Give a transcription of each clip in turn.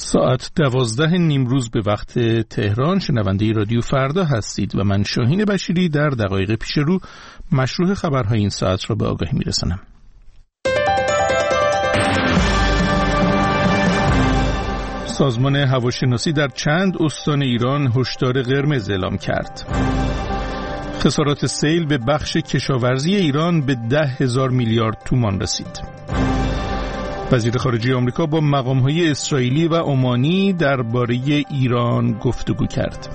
ساعت 12 نیمروز به وقت تهران. شنونده رادیو فردا هستید و من شاهین بشیری در دقایق پیش رو مشروع خبرهای این ساعت را به آگاهی میرسانم. سازمان هواشناسی در چند استان ایران هشدار قرمز اعلام کرد. خسارات سیل به بخش کشاورزی ایران به 10,000 میلیارد تومان رسید. وزیر خارجه آمریکا با مقام‌های اسرائیلی و عمانی درباره ایران گفتگو کرد.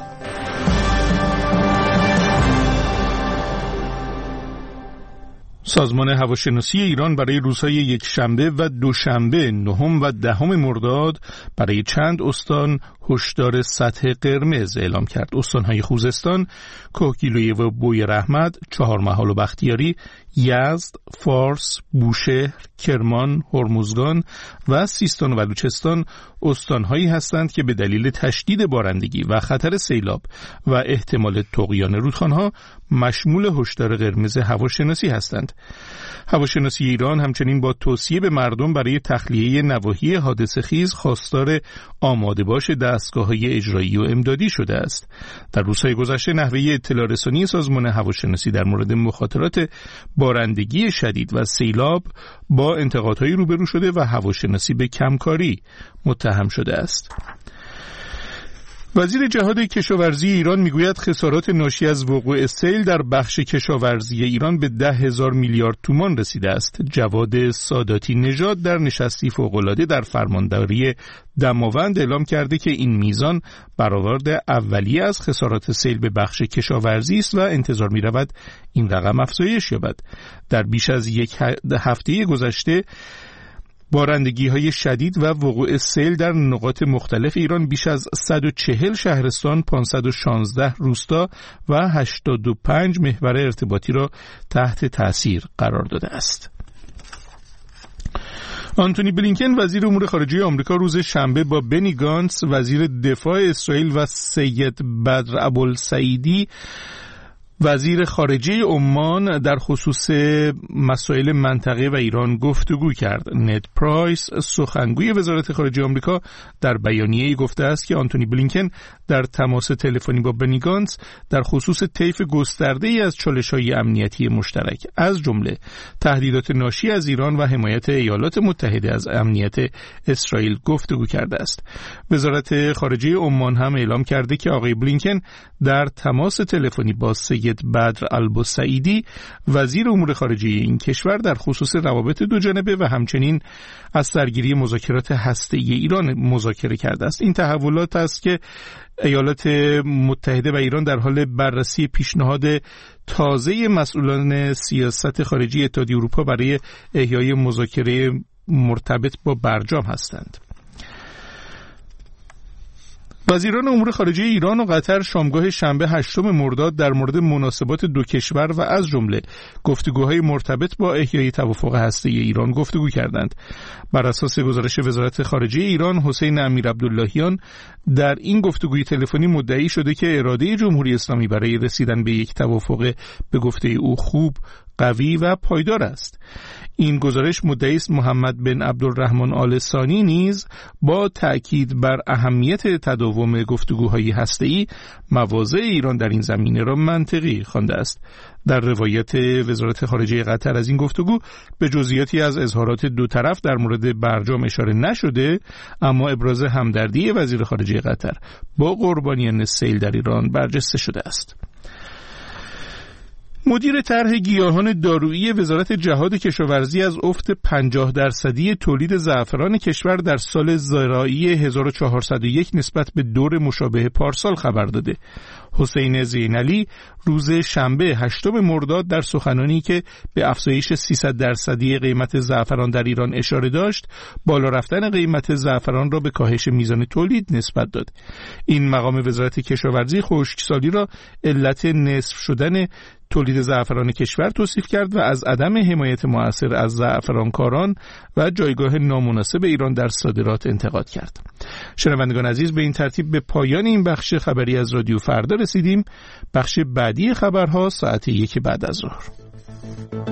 سازمان هواشناسی ایران برای روزهای یکشنبه و دوشنبه 9 و 10 مرداد برای چند استان هشدار سطح قرمز اعلام کرد. استان‌های خوزستان، کهگیلویه و بوی رحمت، چهارمحال و بختیاری، یزد، فارس، بوشهر، کرمان، هرمزگان و سیستان و بلوچستان استان‌هایی هستند که به دلیل تشدید بارندگی و خطر سیلاب و احتمال طغیان رودخانه‌ها مشمول هشدار قرمز هواشناسی هستند. هواشناسی ایران همچنین با توصیه به مردم برای تخلیه نواحی حادثه‌خیز خواستار آماده باش دستگاه‌های اجرایی و امدادی شده است. در روزهای گذشته نحوه اطلاع رسانی سازمان هواشناسی در مورد مخاطرات بارندگی شدید و سیلاب با انتقادهای روبرو شده و هواشناسی به کمکاری متهم شده است. وزیر جهاد کشاورزی ایران میگوید خسارات ناشی از وقوع سیل در بخش کشاورزی ایران به 10,000 میلیارد تومان رسیده است. جواد ساداتی نژاد در نشستی فوق‌العاده در فرمانداری دماوند اعلام کرده که این میزان برآورد اولیه از خسارات سیل به بخش کشاورزی است و انتظار می‌رود این رقم افزایش یابد. در بیش از یک هفته گذشته بارندگی‌های شدید و وقوع سیل در نقاط مختلف ایران بیش از 140 شهرستان، 516 روستا و 85 محور ارتباطی را تحت تأثیر قرار داده است. آنتونی بلینکن وزیر امور خارجه آمریکا روز شنبه با بنی گانتس وزیر دفاع اسرائیل و سید بدر ابوالسعیدی وزیر خارجه عمان در خصوص مسائل منطقه و ایران گفتگو کرد. ند پرایس سخنگوی وزارت خارجه آمریکا در بیانیه‌ای گفته است که آنتونی بلینکن در تماس تلفنی با بنی گانتس در خصوص طیف گسترده‌ای از چالش‌های امنیتی مشترک از جمله تهدیدات ناشی از ایران و حمایت ایالات متحده از امنیت اسرائیل گفتگو کرده است. وزارت خارجه عمان هم اعلام کرده که آقای بلینکن در تماس تلفنی با سید بدر البوسعیدی وزیر امور خارجه این کشور در خصوص روابط دوجانبه و همچنین از سرگیری مذاکرات هسته‌ای ایران مذاکره کرده است. این تحولات است که ایالات متحده و ایران در حال بررسی پیشنهاد تازه مسئولان سیاست خارجی اتحادیه اروپا برای احیای مذاکره مرتبط با برجام هستند. وزیران امور خارجه ایران و قطر شامگاه شنبه 8 مرداد در مورد مناسبات دو کشور و از جمله گفتگوهای مرتبط با احیای توافق هسته‌ای ایران گفتگو کردند. بر اساس گزارش وزارت خارجه ایران، حسین امیرعبداللهیان در این گفتگوی تلفنی مدعی شده که اراده جمهوری اسلامی برای رسیدن به یک توافق به گفته او خوب، قوی و پایدار است. این گزارش مدعی است محمد بن عبدالرحمن آل ثانی نیز با تأکید بر اهمیت تداوم گفتگوهای هسته‌ای مواضع ایران در این زمینه را منطقی خوانده است. در روایت وزارت خارجه قطر از این گفتگو به جزئیاتی از اظهارات دو طرف در مورد برجام اشاره نشده، اما ابراز همدردی وزیر خارجه قطر با قربانیان سیل در ایران برجسته شده است. مدیر طرح گیاهان دارویی وزارت جهاد کشاورزی از افت 50% تولید زعفران کشور در سال زراعی 1401 نسبت به دور مشابه پارسال خبر داده. حسین زینعلی روز شنبه 8 مرداد در سخنانی که به افزایش 300% قیمت زعفران در ایران اشاره داشت، بالا رفتن قیمت زعفران را به کاهش میزان تولید نسبت داد. این مقام وزارت کشاورزی خشکسالی را علت نصف شدن تولید زعفران کشور توصیف کرد و از عدم حمایت مؤثر از زعفرانکاران و جایگاه نامناسب ایران در صادرات انتقاد کرد. شنوندگان عزیز، به این ترتیب به پایان این بخش خبری از رادیو فردا رسیدیم. بخش بعدی خبرها ساعت 1 بعد از ظهر.